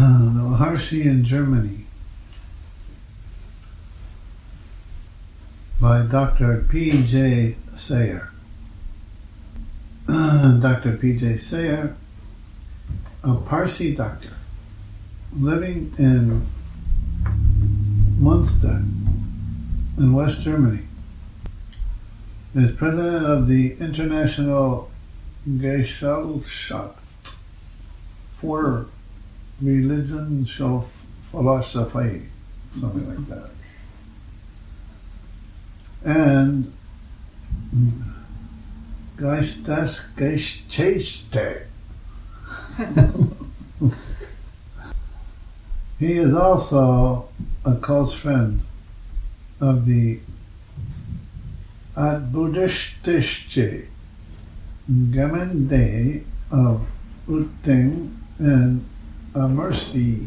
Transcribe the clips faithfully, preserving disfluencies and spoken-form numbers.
The Maharshi in Germany by Doctor P J Sayer. Doctor P J Sayer, a Parsi doctor living in Munster in West Germany, is president of the International Gesellschaft for Religion and Philosophy, something like that. And Geistesgeschichte. He is also a close friend of the Buddhistische Gemeinde of Utting and Ammersee,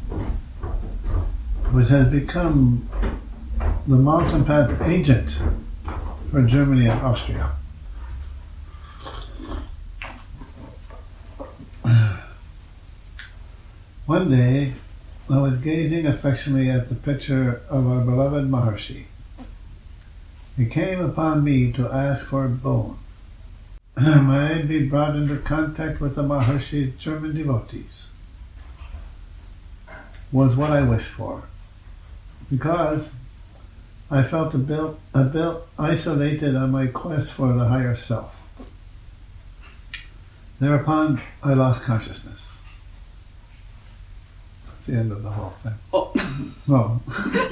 which has become the mountain path agent for Germany and Austria. One day, I was gazing affectionately at the picture of our beloved Maharshi. He came upon me to ask for a boon. May I be brought into contact with the Maharshi's German devotees? Was what I wished for, because I felt a bit, a bit isolated on my quest for the higher self. Thereupon, I lost consciousness. That's the end of the whole thing. Oh. No.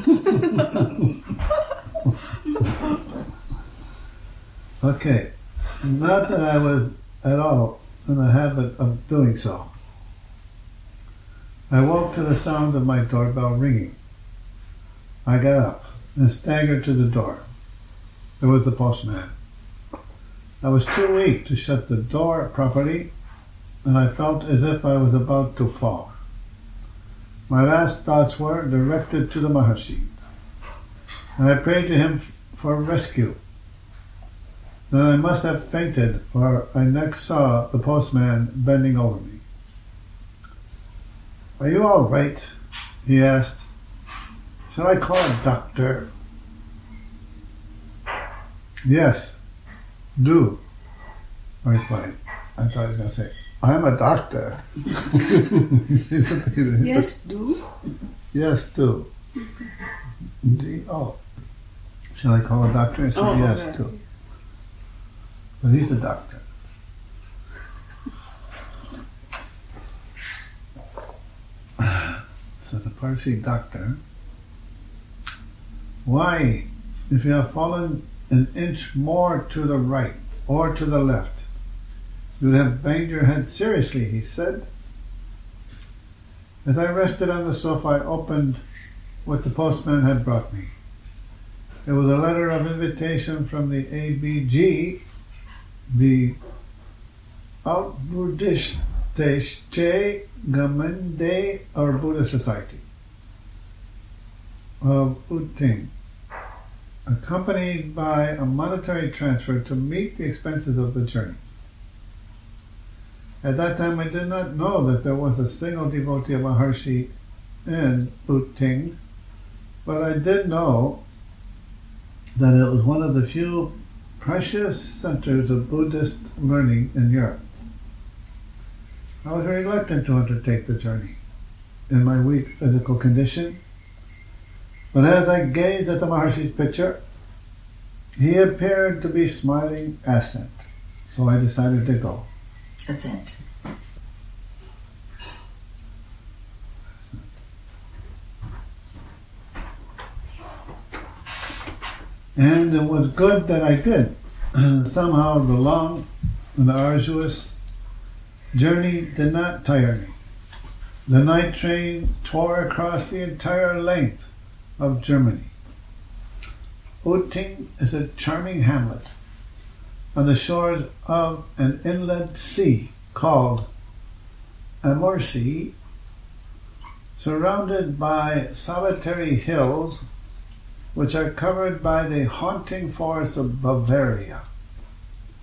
Okay. Not that I was at all in the habit of doing so. I woke to the sound of my doorbell ringing. I got up and staggered to the door. It was the postman. I was too weak to shut the door properly, and I felt as if I was about to fall. My last thoughts were directed to the Maharshi, and I prayed to him for rescue. Then I must have fainted, for I next saw the postman bending over me. "Are you all right?" he asked. "Shall I call a doctor?" "Yes, do," I replied. I thought he was going to say, "I'm a doctor." Yes, do. Yes, do. D- oh. Shall I call a doctor? I said, Oh, yes, okay. do. But he's a doctor. So the Parsi doctor, "Why, if you have fallen an inch more to the right or to the left, you would have banged your head seriously," he said. As I rested on the sofa, I opened what the postman had brought me. It was a letter of invitation from the A B G, the Buddhistische Gemeinde, or Buddhist Society of Utting, accompanied by a monetary transfer to meet the expenses of the journey. At that time, I did not know that there was a single devotee of Maharshi in Utting, but I did know that it was one of the few precious centers of Buddhist learning in Europe. I was reluctant to undertake the journey in my weak physical condition, but as I gazed at the Maharshi's picture, he appeared to be smiling assent, so I decided to go. Assent. And it was good that I did. Somehow the long and arduous journey did not tire me. The night train tore across the entire length of Germany. Utting is a charming hamlet on the shores of an inland sea called Ammersee, surrounded by solitary hills which are covered by the haunting forests of Bavaria.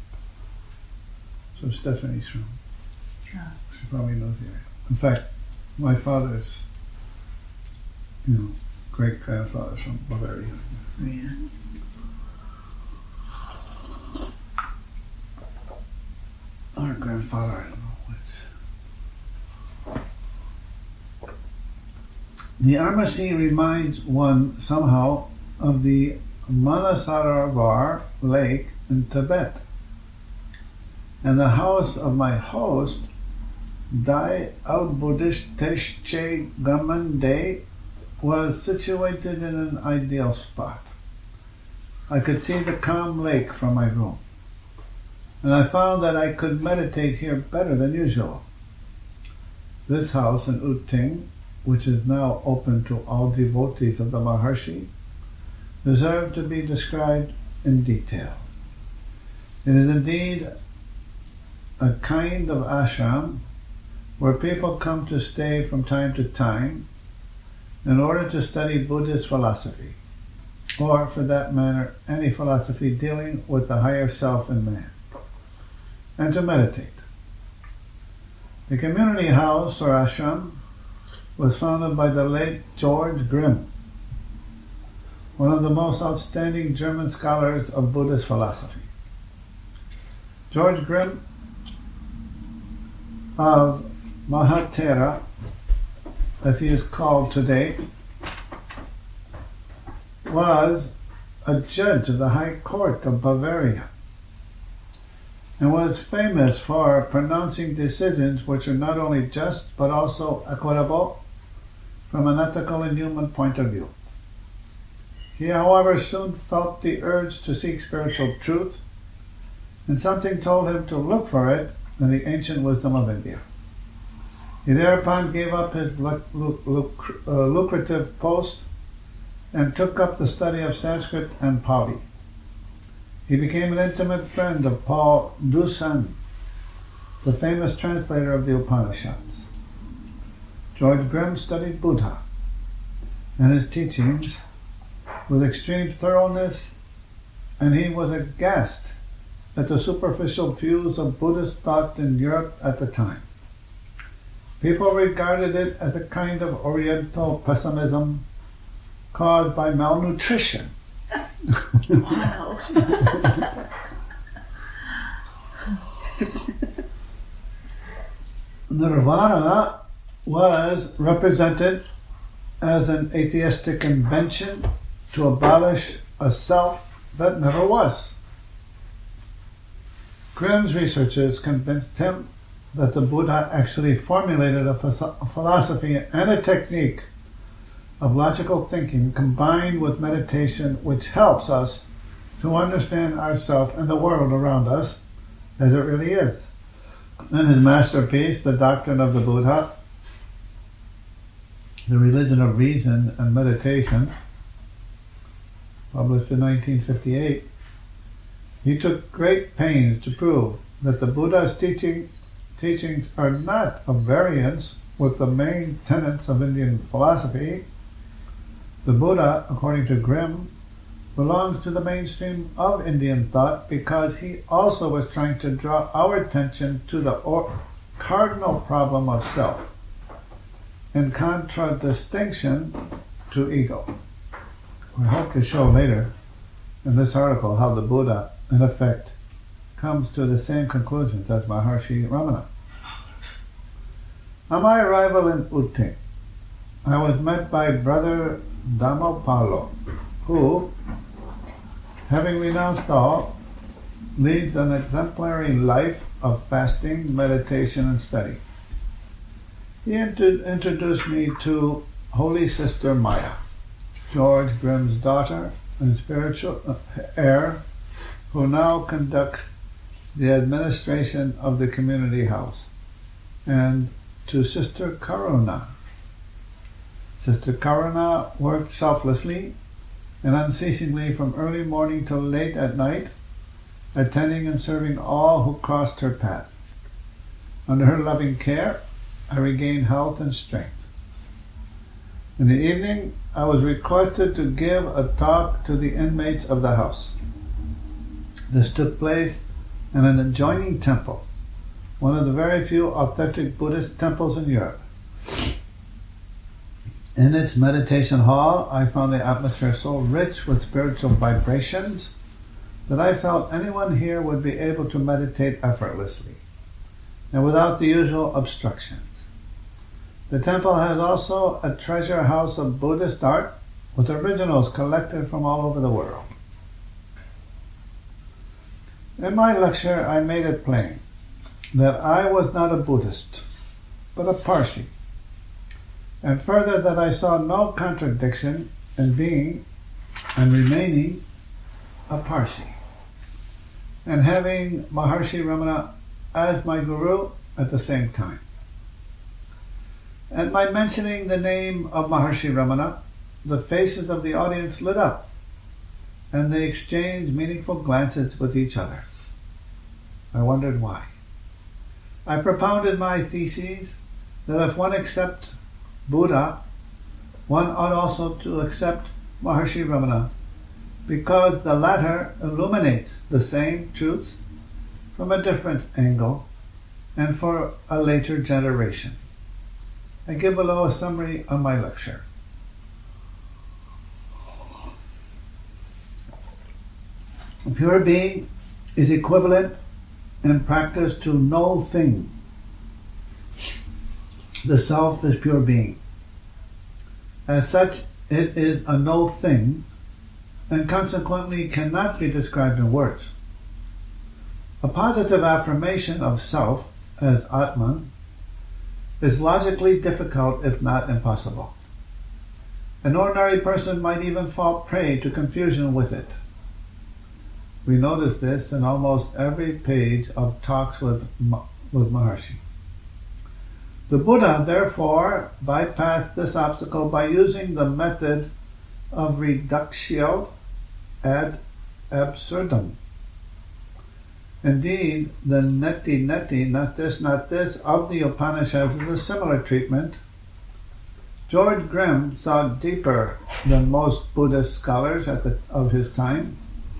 So Stephanie's from. Yeah. She probably knows the area. In fact, my father's, you know, great-grandfather from Bavaria. Yeah. Or grandfather, I don't know which. The Armasy reminds one somehow of the Manasarovar Lake in Tibet. And the house of my host, Dai al-Buddhistesche Gamande, was situated in an ideal spot. I could see the calm lake from my room, and I found that I could meditate here better than usual. This house in Uting, which is now open to all devotees of the Maharshi, deserves to be described in detail. It is indeed a kind of ashram where people come to stay from time to time in order to study Buddhist philosophy, or for that matter, any philosophy dealing with the higher self in man, and to meditate. The community house, or ashram, was founded by the late George Grimm, one of the most outstanding German scholars of Buddhist philosophy. George Grimm of Mahatera, as he is called today, was a judge of the High Court of Bavaria and was famous for pronouncing decisions which are not only just but also equitable from an ethical and human point of view. He, however, soon felt the urge to seek spiritual truth, and something told him to look for it in the ancient wisdom of India. He thereupon gave up his luc- luc- luc- uh, lucrative post and took up the study of Sanskrit and Pali. He became an intimate friend of Paul Deussen, the famous translator of the Upanishads. George Grimm studied Buddha and his teachings with extreme thoroughness, and he was aghast at the superficial views of Buddhist thought in Europe at the time. People regarded it as a kind of Oriental pessimism caused by malnutrition. Wow. Nirvana was represented as an atheistic invention to abolish a self that never was. Grimm's researches convinced him that the Buddha actually formulated a philosophy and a technique of logical thinking combined with meditation, which helps us to understand ourselves and the world around us as it really is. In his masterpiece, The Doctrine of the Buddha, The Religion of Reason and Meditation, published in nineteen fifty-eight, he took great pains to prove that the Buddha's teaching, teachings are not of variance with the main tenets of Indian philosophy. The Buddha, according to Grimm, belongs to the mainstream of Indian thought because he also was trying to draw our attention to the or- cardinal problem of self, in contradistinction to ego. We hope to show later in this article how the Buddha, in effect, comes to the same conclusions as Maharshi Ramana. On my arrival in Uting, I was met by Brother Dhammapalo, who, having renounced all, leads an exemplary life of fasting, meditation, and study. He inter- introduced me to Holy Sister Maya, George Grimm's daughter and spiritual heir, who now conducts the administration of the community house, and to Sister Karuna. Sister Karuna worked selflessly and unceasingly from early morning till late at night, attending and serving all who crossed her path. Under her loving care, I regained health and strength. In the evening, I was requested to give a talk to the inmates of the house. This took place in an adjoining temple, one of the very few authentic Buddhist temples in Europe. In its meditation hall, I found the atmosphere so rich with spiritual vibrations that I felt anyone here would be able to meditate effortlessly and without the usual obstructions. The temple has also a treasure house of Buddhist art with originals collected from all over the world. In my lecture, I made it plain that I was not a Buddhist, but a Parsi, and further that I saw no contradiction in being and remaining a Parsi, and having Maharishi Ramana as my guru at the same time. At my mentioning the name of Maharishi Ramana, the faces of the audience lit up, and they exchanged meaningful glances with each other. I wondered why. I propounded my theses that if one accepts Buddha, one ought also to accept Maharishi Ramana, because the latter illuminates the same truths from a different angle and for a later generation. I give below a summary of my lecture. A pure being is equivalent in practice to no thing. The self is pure being. As such, it is a no thing and consequently cannot be described in words. A positive affirmation of self as Atman is logically difficult if not impossible. An ordinary person might even fall prey to confusion with it. We notice this in almost every page of talks with, with Maharishi. The Buddha, therefore, bypassed this obstacle by using the method of reductio ad absurdum. Indeed, the neti neti, not this, not this, of the Upanishads is a similar treatment. George Grimm saw deeper than most Buddhist scholars at the, of his time.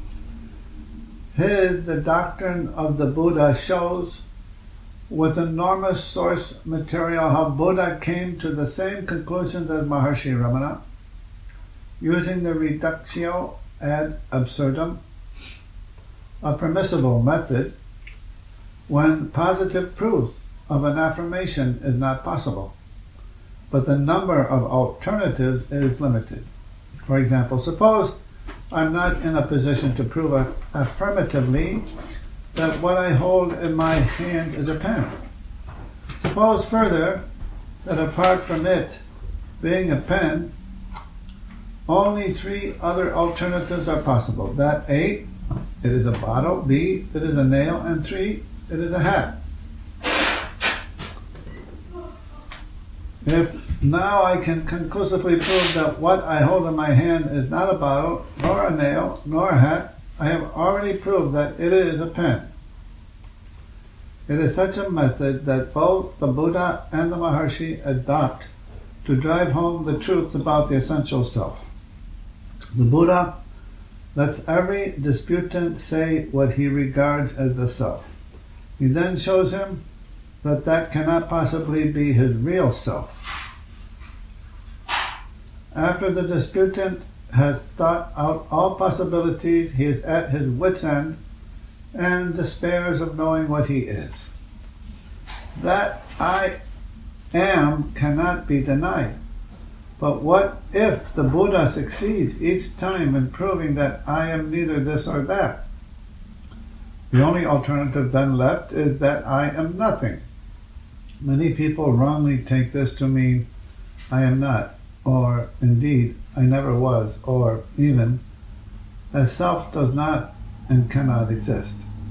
His The Doctrine of the Buddha shows with enormous source material how Buddha came to the same conclusions as Maharishi Ramana, using the reductio ad absurdum, a permissible method when positive proof of an affirmation is not possible, but the number of alternatives is limited. For example, suppose I'm not in a position to prove affirmatively that what I hold in my hand is a pen. Suppose further that apart from it being a pen, only three other alternatives are possible. That A, it is a bottle, B, it is a nail, and three, it is a hat. If now I can conclusively prove that what I hold in my hand is not a bottle, nor a nail, nor a hat, I have already proved that it is a pen. It is such a method that both the Buddha and the Maharishi adopt to drive home the truth about the essential self. The Buddha lets every disputant say what he regards as the self. He then shows him that that cannot possibly be his real self. After the disputant has thought out all possibilities, he is at his wit's end and despairs of knowing what he is. That I am cannot be denied. But what if the Buddha succeeds each time in proving that I am neither this or that? The only alternative then left is that I am nothing. Many people wrongly take this to mean I am not, or indeed I never was, or even as self does not and cannot exist.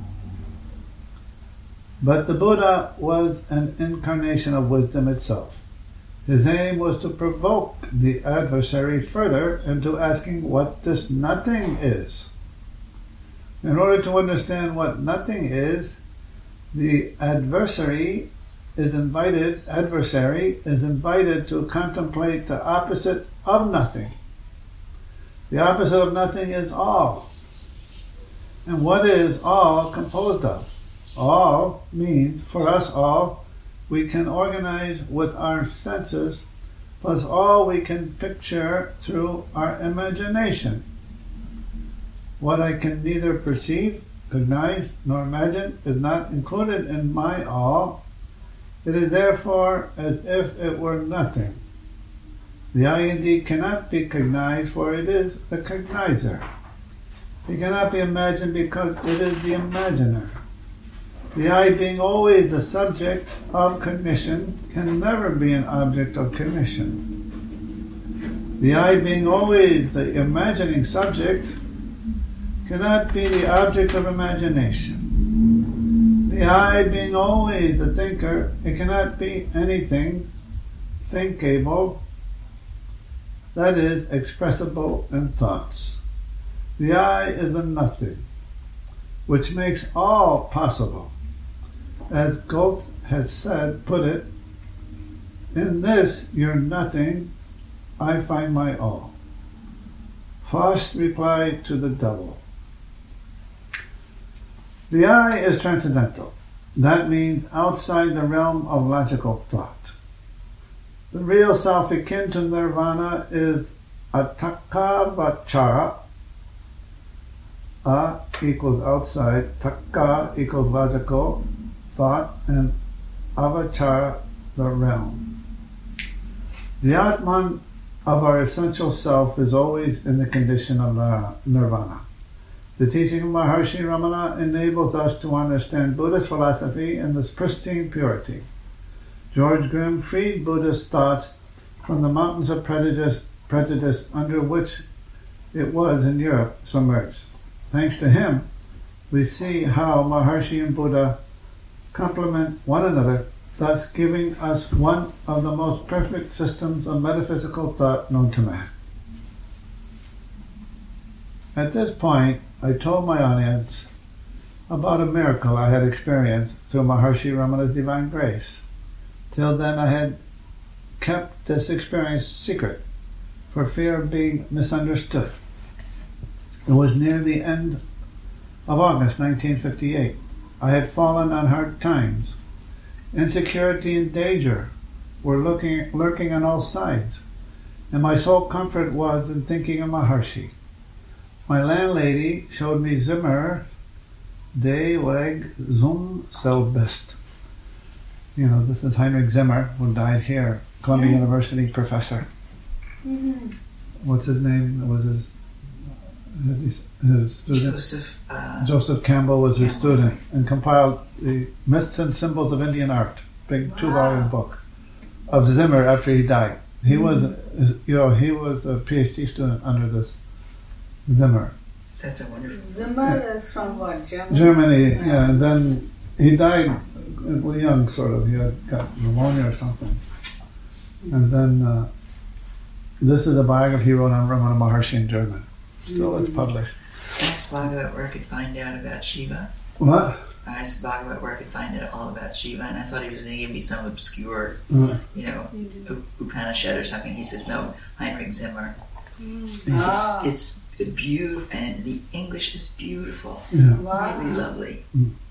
But the Buddha was an incarnation of wisdom itself. His aim was to provoke the adversary further into asking what this nothing is. In order to understand what nothing is, the adversary is invited, adversary is invited to contemplate the opposite of nothing. The opposite of nothing is all. And what is all composed of? All means, for us all, we can organize with our senses plus all we can picture through our imagination. What I can neither perceive, recognize, nor imagine is not included in my all. It is therefore as if it were nothing. The I indeed cannot be cognized, for it is the cognizer. It cannot be imagined because it is the imaginer. The I, being always the subject of cognition, can never be an object of cognition. The I, being always the imagining subject, cannot be the object of imagination. The I, being always the thinker, it cannot be anything thinkable, that is, expressible in thoughts. The I is the nothing, which makes all possible. As Goethe has said, put it, in this your nothing, I find my all. Faust replied to the devil. The I is transcendental. That means outside the realm of logical thought. The real self akin to nirvana is atakavachara. A equals outside, taka equals logical thought, and avachara, the realm. The Atman of our essential self is always in the condition of nirvana. The teaching of Maharishi Ramana enables us to understand Buddhist philosophy in this pristine purity. George Grimm freed Buddhist thoughts from the mountains of prejudice, prejudice under which it was in Europe submerged. Thanks to him, we see how Maharishi and Buddha complement one another, thus giving us one of the most perfect systems of metaphysical thought known to man. At this point, I told my audience about a miracle I had experienced through Maharishi Ramana's divine grace. Till then, I had kept this experience secret for fear of being misunderstood. It was near the end of August nineteen fifty-eight. I had fallen on hard times. Insecurity and danger were looking, lurking on all sides, and my sole comfort was in thinking of Maharishi. My landlady showed me Zimmer, De Weg zum Selbst. You know, this is Heinrich Zimmer, who died here, Columbia mm-hmm. University professor. Mm-hmm. What's his name? It was his his, his student. Joseph, uh, Joseph Campbell was his Campbell. student and compiled the Myths and Symbols of Indian Art, big Wow. two-volume book of Zimmer after he died. He mm-hmm. was, you know, he was a PhD student under this Zimmer. That's a wonderful. Zimmer is from what? Germany? Germany, yeah. yeah. And then he died young, sort of. He had got pneumonia or something. And then uh, this is a biography he wrote on Ramana Maharshi in German. Still, it's published. Ask Bhagavat where I could find out about Shiva. What? I asked Bhagavat where I could find out all about Shiva, and I thought he was going to give me some obscure, Uh, you know, U- Upanishad or something. He says, no, Heinrich Zimmer. Ah. It's, it's beautiful, and the English is beautiful. yeah. Wow. Really lovely.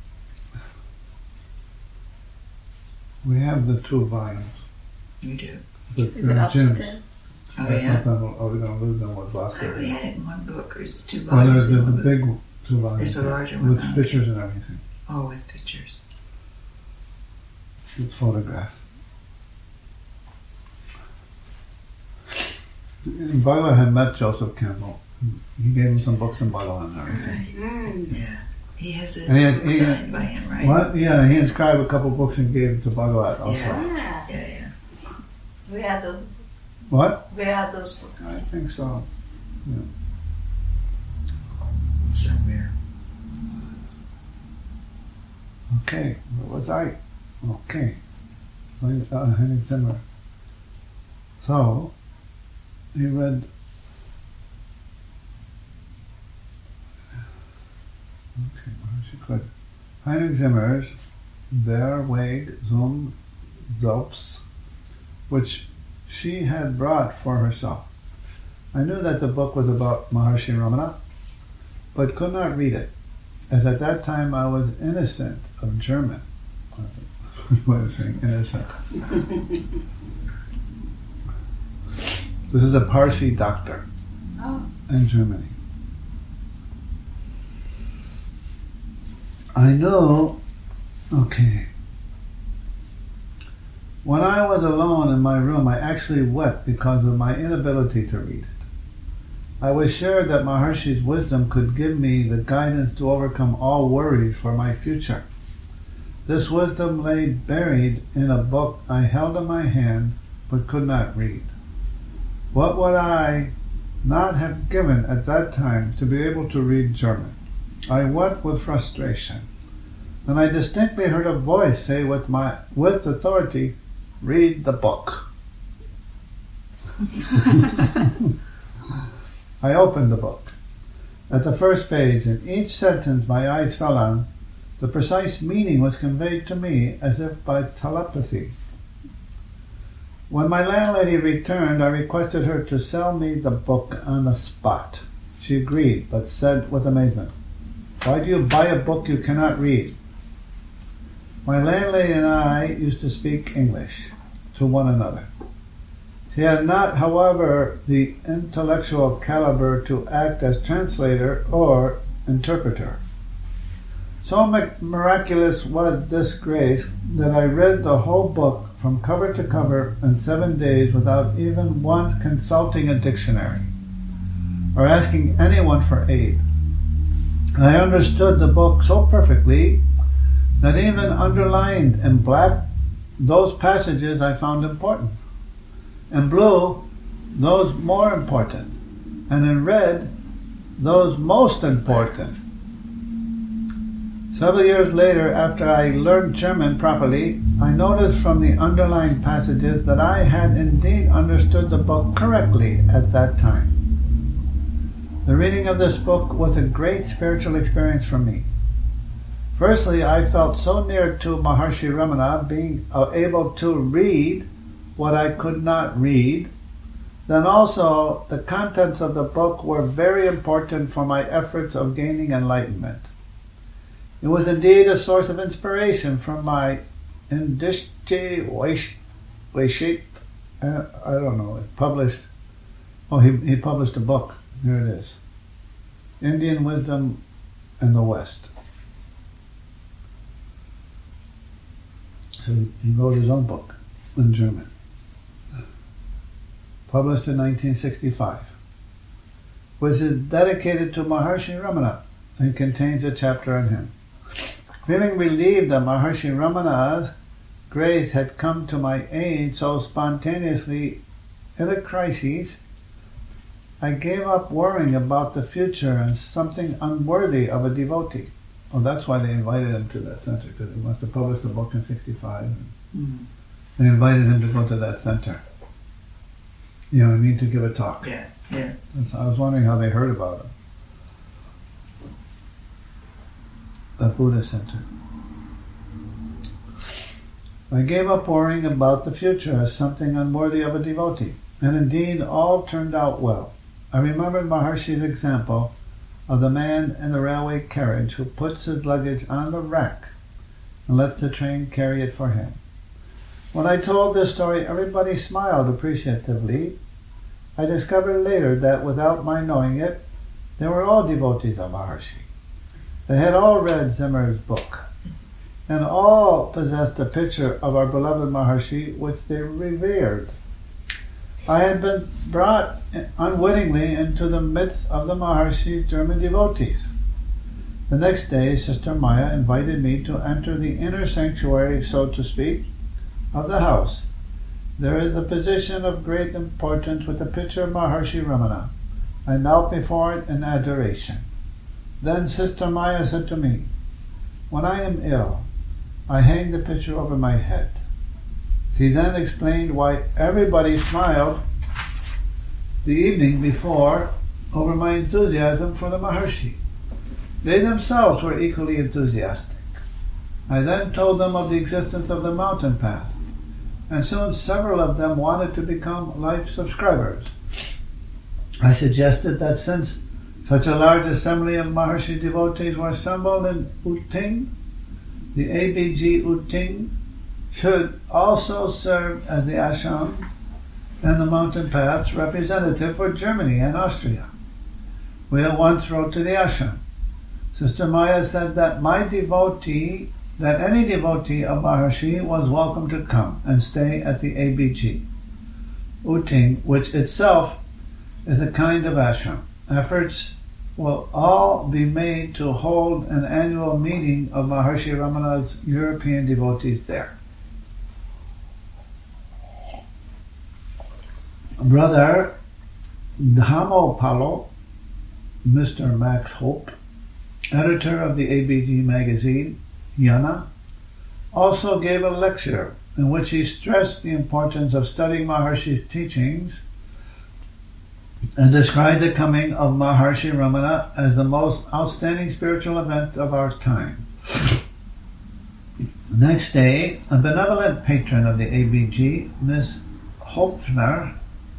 We have the two volumes. You do. The, Is it they're Jim's. upstairs? Oh, I yeah? thought that I was going to lose them with lost I only it. had it in one book, or is it two Well, volumes? there's the, in the one book? big two volumes. There's a larger one, with huh? pictures and everything. Oh, with pictures. With photographs. And Bhagavan had met Joseph Campbell. He gave him some books in Bhagavan and everything. Right. Mm. Yeah. He has a And he had- book he had- signed by him, right? What? Yeah, he inscribed a couple books and gave them to Bhagavat also. Yeah. Ah, Yeah, yeah. where are those? What? Where are those books? I think so. Somewhere. Okay, what was I? Okay. Uh, Henning Zimmer. So, he read. Okay, where she could. Heinrich Zimmer's Der Weg zum Selbst, which she had brought for herself. I knew that the book was about Maharishi Ramana, but could not read it, as at that time I was innocent of German. What was saying innocent? This is a Parsi doctor Oh. in Germany. I know, okay. When I was alone in my room, I actually wept because of my inability to read it. I was sure that Maharshi's wisdom could give me the guidance to overcome all worries for my future. This wisdom lay buried in a book I held in my hand but could not read. What would I not have given at that time to be able to read German? I wept with frustration. Then I distinctly heard a voice say with my with authority, "Read the book." I opened the book. At the first page, in each sentence my eyes fell on, the precise meaning was conveyed to me as if by telepathy. When my landlady returned, I requested her to sell me the book on the spot. She agreed, but said with amazement, "Why do you buy a book you cannot read?" My landlady and I used to speak English to one another. She had not, however, the intellectual caliber to act as translator or interpreter. So miraculous was this grace that I read the whole book from cover to cover in seven days without even once consulting a dictionary or asking anyone for aid. I understood the book so perfectly that even underlined in black those passages I found important, in blue those more important, and in red those most important. Several years later, after I learned German properly, I noticed from the underlined passages that I had indeed understood the book correctly at that time. The reading of this book was a great spiritual experience for me. Firstly, I felt so near to Maharshi Ramana, being able to read what I could not read. Then also, the contents of the book were very important for my efforts of gaining enlightenment. It was indeed a source of inspiration from my Indishti Vaishit, uh, I don't know, it published, oh, he, he published a book. Here it is. Indian Wisdom in the West. So he wrote his own book in German. Published in nineteen sixty-five. Which is dedicated to Maharshi Ramana and contains a chapter on him. Feeling relieved that Maharshi Ramana's grace had come to my aid so spontaneously in a crisis, I gave up worrying about the future and something unworthy of a devotee. Oh, that's why they invited him to that center, because he must have published a book in sixty-five. Mm-hmm. They invited him to go to that center. You know what I mean? To give a talk. Yeah, yeah. I was wondering how they heard about him. The Buddha Center. I gave up worrying about the future as something unworthy of a devotee, and indeed all turned out well. I remembered Maharshi's example of the man in the railway carriage who puts his luggage on the rack and lets the train carry it for him. When I told this story, everybody smiled appreciatively. I discovered later that without my knowing it, they were all devotees of Maharshi. They had all read Zimmer's book, and all possessed a picture of our beloved Maharshi which they revered. I had been brought unwittingly into the midst of the Maharshi's German devotees. The next day, Sister Maya invited me to enter the inner sanctuary, so to speak, of the house. There is a position of great importance with a picture of Maharshi Ramana. I knelt before it in adoration. Then Sister Maya said to me, "When I am ill, I hang the picture over my head." She then explained why everybody smiled the evening before over my enthusiasm for the Maharshi. They themselves were equally enthusiastic. I then told them of the existence of the mountain path, and soon several of them wanted to become life subscribers. I suggested that since such a large assembly of Maharshi devotees were assembled in Uting, the A B G Uting should also serve as the ashram and the mountain paths representative for Germany and Austria. We at once wrote to the ashram. Sister Maya said that my devotee, that any devotee of Maharshi was welcome to come and stay at the A B G, Uting, which itself is a kind of ashram. Efforts will all be made to hold an annual meeting of Maharshi Ramana's European devotees there. Brother Dhamopalo, Mister Max Hope, editor of the A B G magazine, Yana, also gave a lecture in which he stressed the importance of studying Maharshi's teachings and described the coming of Maharshi Ramana as the most outstanding spiritual event of our time. The next day, a benevolent patron of the A B G, Miss Hopfner,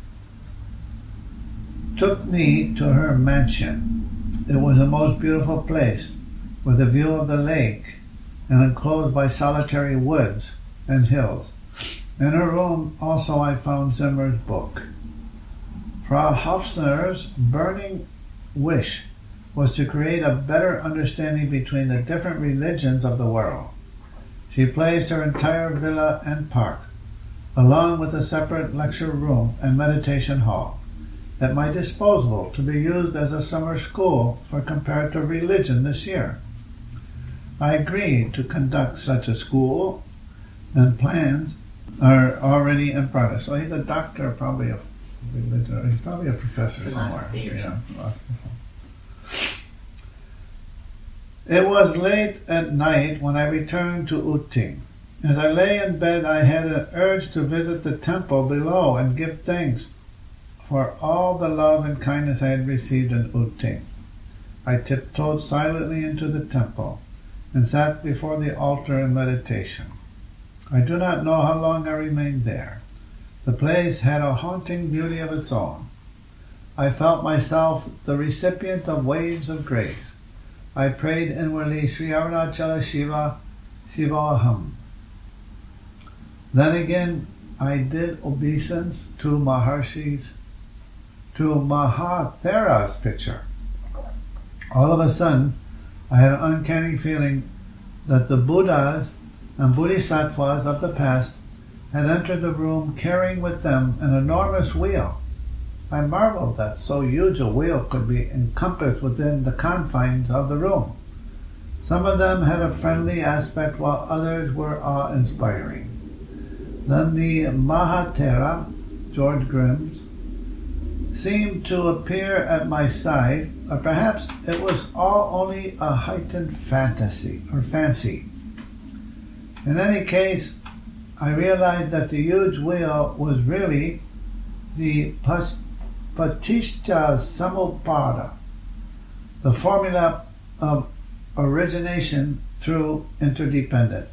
took me to her mansion. It was a most beautiful place, with a view of the lake and enclosed by solitary woods and hills. In her room also I found Zimmer's book. Frau Hofstner's burning wish was to create a better understanding between the different religions of the world. She placed her entire villa and park, along with a separate lecture room and meditation hall, at my disposal to be used as a summer school for comparative religion this year. I agreed to conduct such a school, and plans are already in progress. So he's a doctor, probably a religion. He's probably a professor Philosophy somewhere. or something. Yeah, philosophy. It was late at night when I returned to Uting. As I lay in bed, I had an urge to visit the temple below and give thanks for all the love and kindness I had received in Uting. I tiptoed silently into the temple and sat before the altar in meditation. I do not know how long I remained there. The place had a haunting beauty of its own. I felt myself the recipient of waves of grace. I prayed inwardly, Sri Arunachala Shiva, Shiva Aham. Then again, I did obeisance to Maharshi's, to Mahathera's picture. All of a sudden, I had an uncanny feeling that the Buddhas and Bodhisattvas of the past had entered the room carrying with them an enormous wheel. I marveled that so huge a wheel could be encompassed within the confines of the room. Some of them had a friendly aspect while others were awe-inspiring. Then the Mahathera, George Grimm's, seemed to appear at my side, or perhaps it was all only a heightened fantasy or fancy. In any case, I realized that the huge wheel was really the Patishta Samuppada, the formula of origination through interdependence.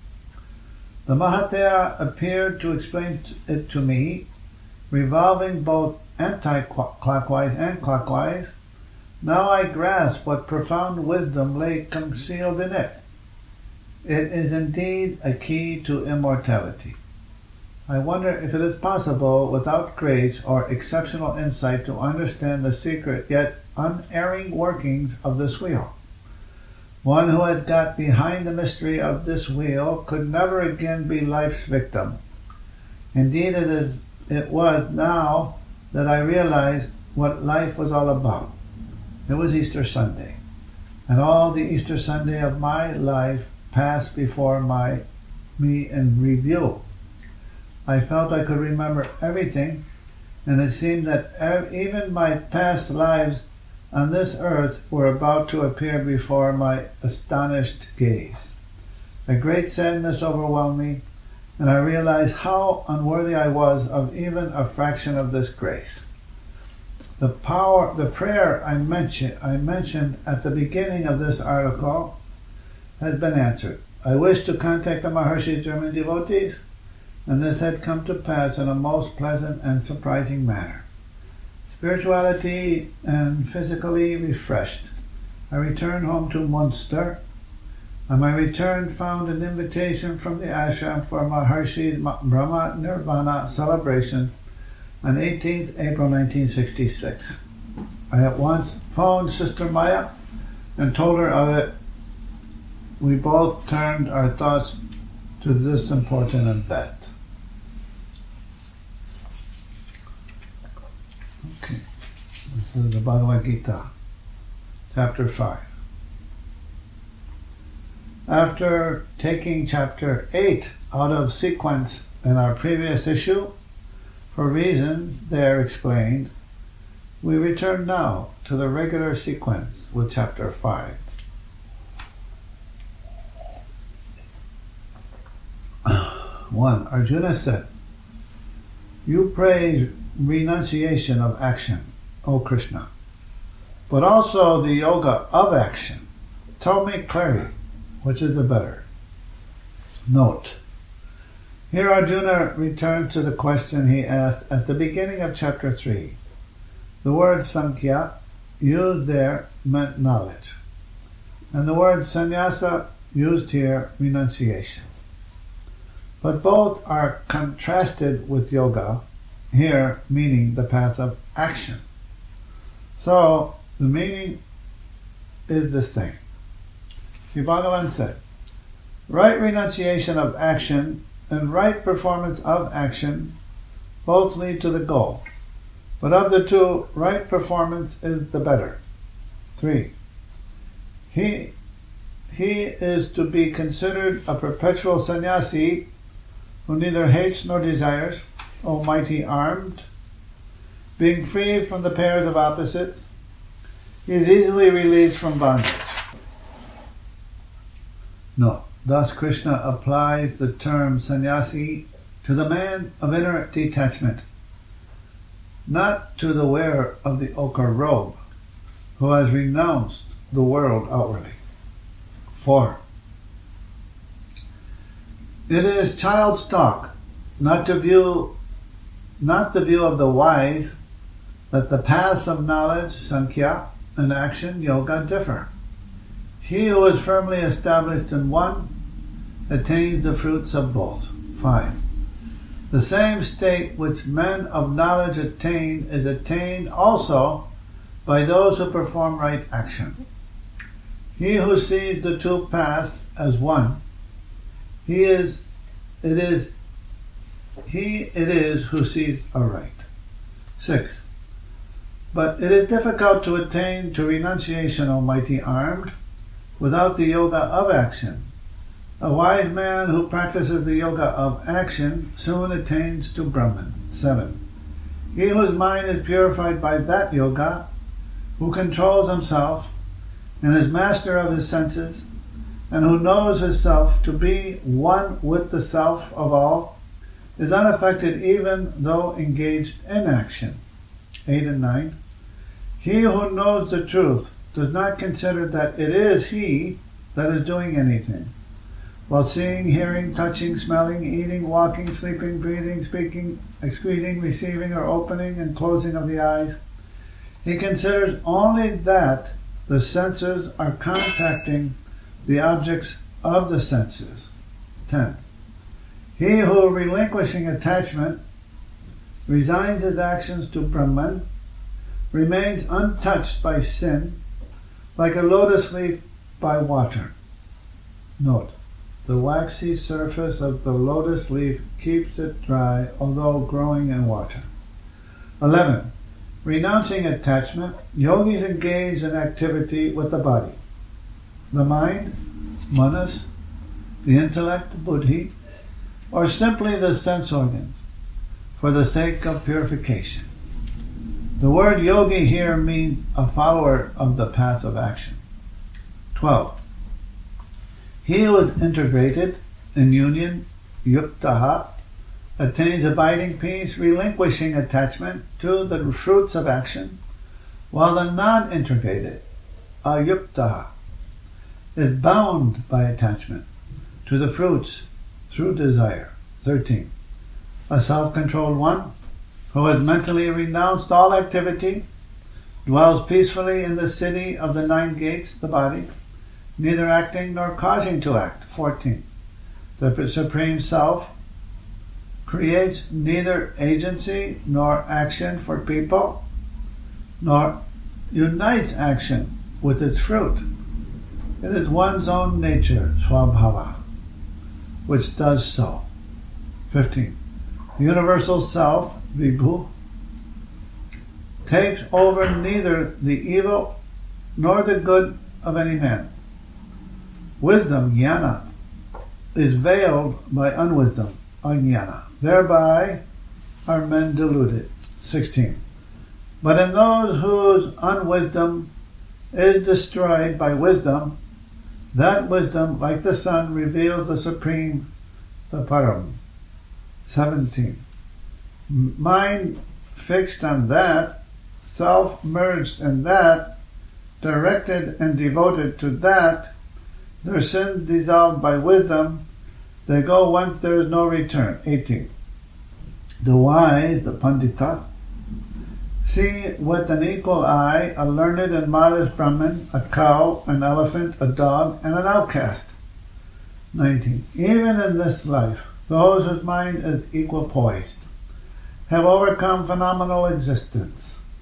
The Mahathera appeared to explain it to me, revolving both anti-clockwise and clockwise. Now I grasp what profound wisdom lay concealed in it. It is indeed a key to immortality. I wonder if it is possible, without grace or exceptional insight, to understand the secret yet unerring workings of this wheel. One who has got behind the mystery of this wheel could never again be life's victim. Indeed, it is. It was now that I realized what life was all about. It was Easter Sunday, and all the Easter Sunday of my life passed before my me in review. I felt I could remember everything, and it seemed that ev- even my past lives on this earth were about to appear before my astonished gaze. A great sadness overwhelmed me, and I realized how unworthy I was of even a fraction of this grace. The power, the prayer I mentioned, I mentioned at the beginning of this article has been answered. I wish to contact the Maharshi's German devotees, and this had come to pass in a most pleasant and surprising manner. Spirituality and physically refreshed, I returned home to Munster. On my return, found an invitation from the ashram for Maharshi's Brahma Nirvana celebration on eighteenth April nineteen sixty-six. I at once phoned Sister Maya and told her of it. We both turned our thoughts to this important event. Okay, this is the Bhagavad Gita, chapter five. After taking chapter eight out of sequence in our previous issue, for reasons there explained, we return now to the regular sequence with chapter five. one. Arjuna said, "You praise renunciation of action, O Krishna, but also the yoga of action. Tell me clearly, which is the better?" Note: here Arjuna returned to the question he asked at the beginning of chapter three. The word Sankhya used there meant knowledge, and the word sannyasa used here renunciation. But both are contrasted with yoga, here meaning the path of action. So the meaning is the same. Sri Bhagavan said, right renunciation of action and right performance of action both lead to the goal. But of the two, right performance is the better. Three. He, he is to be considered a perpetual sannyasi who neither hates nor desires, almighty armed, being free from the pairs of opposites. He is easily released from bondage. No. Thus Krishna applies the term sannyasi to the man of inner detachment, not to the wearer of the ochre robe, who has renounced the world outwardly. Four. It is child's talk, not to view, not the view of the wise, that the paths of knowledge, sankhya, and action, yoga, differ. He who is firmly established in one attains the fruits of both. Five. The same state which men of knowledge attain is attained also by those who perform right action. He who sees the two paths as one, he is, it is, he it is who sees aright. Six. But it is difficult to attain to renunciation, almighty armed, without the yoga of action. A wise man who practices the yoga of action soon attains to Brahman. Seven. He whose mind is purified by that yoga, who controls himself and is master of his senses, and who knows his self to be one with the self of all, is unaffected even though engaged in action. Eight and nine. He who knows the truth does not consider that it is he that is doing anything. While seeing, hearing, touching, smelling, eating, walking, sleeping, breathing, speaking, excreting, receiving, or opening and closing of the eyes, he considers only that the senses are contacting the objects of the senses. Ten. He who, relinquishing attachment, resigns his actions to Brahman, remains untouched by sin, like a lotus leaf by water. Note: the waxy surface of the lotus leaf keeps it dry, although growing in water. Eleven. Renouncing attachment, yogis engage in activity with the body, the mind, manas, the intellect, buddhi, or simply the sense organs, for the sake of purification. The word yogi here means a follower of the path of action. Twelve. He who is integrated in union, yuktaha, attains abiding peace, relinquishing attachment to the fruits of action, while the non-integrated, ayuktaha, is bound by attachment to the fruits through desire. Thirteen. A self-controlled one, who has mentally renounced all activity, dwells peacefully in the city of the nine gates, the body, neither acting nor causing to act. Fourteen. The Supreme Self, creates neither agency nor action for people, nor unites action with its fruit. It is one's own nature, swabhava, which does so. fifteen. The universal self, vibhu, takes over neither the evil nor the good of any man. Wisdom, jnana, is veiled by unwisdom, ajnana. Thereby are men deluded. sixteen. But in those whose unwisdom is destroyed by wisdom, that wisdom, like the sun, reveals the Supreme, the Param. seventeen. Mind fixed on that, self merged in that, directed and devoted to that, their sins dissolved by wisdom, they go whence there is no return. eighteen. The wise, the Pandita, see with an equal eye a learned and modest Brahmin, a cow, an elephant, a dog, and an outcast. nineteen. Even in this life, those whose mind is equipoised have overcome phenomenal existence.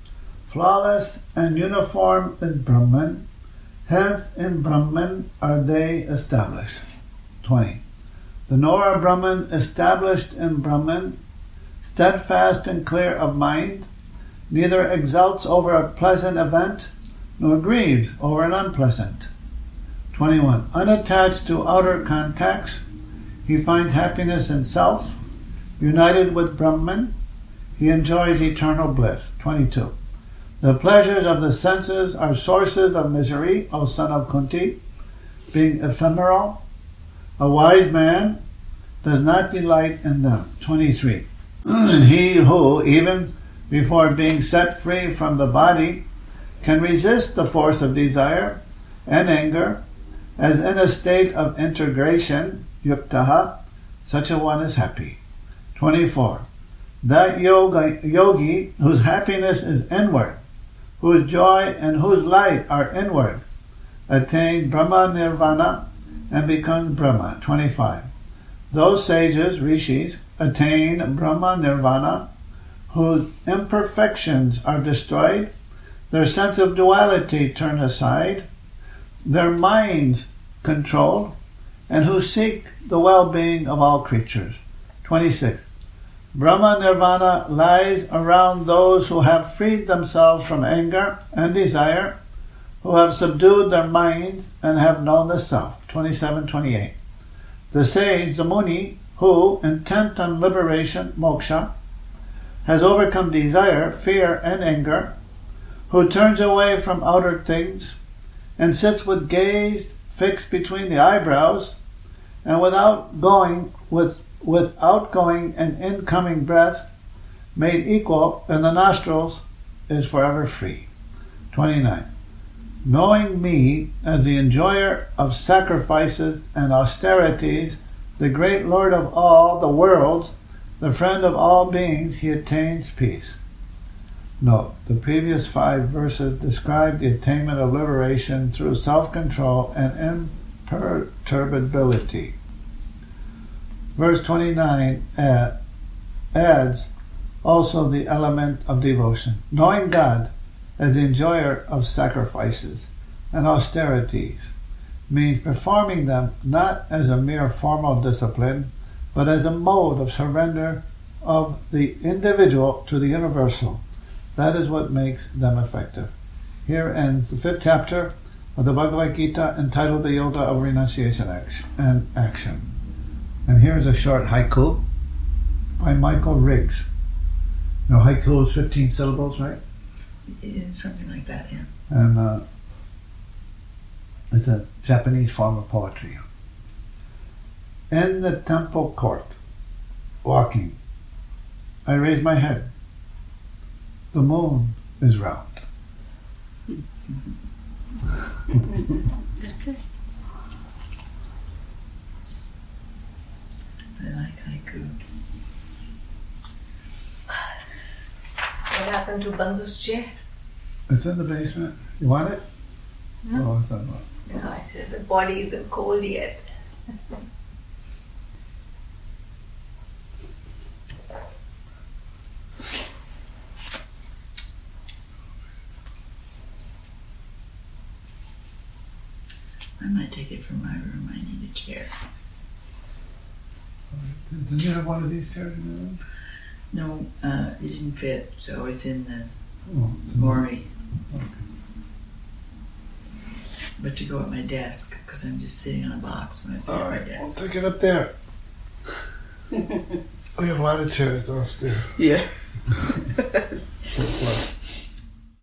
Flawless and uniform is Brahman, hence in Brahman are they established. twenty. The knower Brahman established in Brahman, steadfast and clear of mind, neither exults over a pleasant event, nor grieves over an unpleasant. twenty-one. Unattached to outer contacts, he finds happiness in self. United with Brahman, he enjoys eternal bliss. twenty-two. The pleasures of the senses are sources of misery, O son of Kunti, being ephemeral. A wise man does not delight in them. twenty-three. He who, even before being set free from the body, can resist the force of desire and anger, as in a state of integration, yuktaha, such a one is happy. twenty-four. That yoga, yogi whose happiness is inward, whose joy and whose light are inward, attains Brahma Nirvana and becomes Brahma. twenty-five. Those sages, rishis, attain Brahma Nirvana, whose imperfections are destroyed, their sense of duality turned aside, their minds controlled, and who seek the well-being of all creatures. twenty-six. Brahma Nirvana lies around those who have freed themselves from anger and desire, who have subdued their minds and have known the self. twenty-seven, twenty-eight. The sage, the Muni, who, intent on liberation, moksha, has overcome desire, fear, and anger, who turns away from outer things and sits with gaze fixed between the eyebrows, and without going with with outgoing and incoming breath made equal in the nostrils, is forever free. twenty-nine. Knowing me as the enjoyer of sacrifices and austerities, the great Lord of all the worlds, the friend of all beings, he attains peace. Note, the previous five verses describe the attainment of liberation through self-control and imperturbability. Verse twenty-nine add, adds also the element of devotion. Knowing God as the enjoyer of sacrifices and austerities means performing them not as a mere formal discipline, but as a mode of surrender of the individual to the universal. That is what makes them effective. Here ends the fifth chapter of the Bhagavad Gita, entitled The Yoga of Renunciation and Action. And here's a short haiku by Michael Riggs. You know, haiku is fifteen syllables, right? Yeah, something like that, yeah. And uh, it's a Japanese form of poetry. In the temple court, walking, I raise my head. The moon is round. That's it. I like haiku. What happened to Bandhu's chair? It's in the basement. You want it? No. Oh, I thought about it. No, I said the body isn't cold yet. I might take it from my room. I need a chair. Did you have one of these chairs in your room? No, uh, it didn't fit, so it's in the Oh, Maury. okay. But to go at my desk, because I'm just sitting on a box when I sit All at my right, we'll desk. take it up there. We have a lot of chairs downstairs. Yeah. That's what-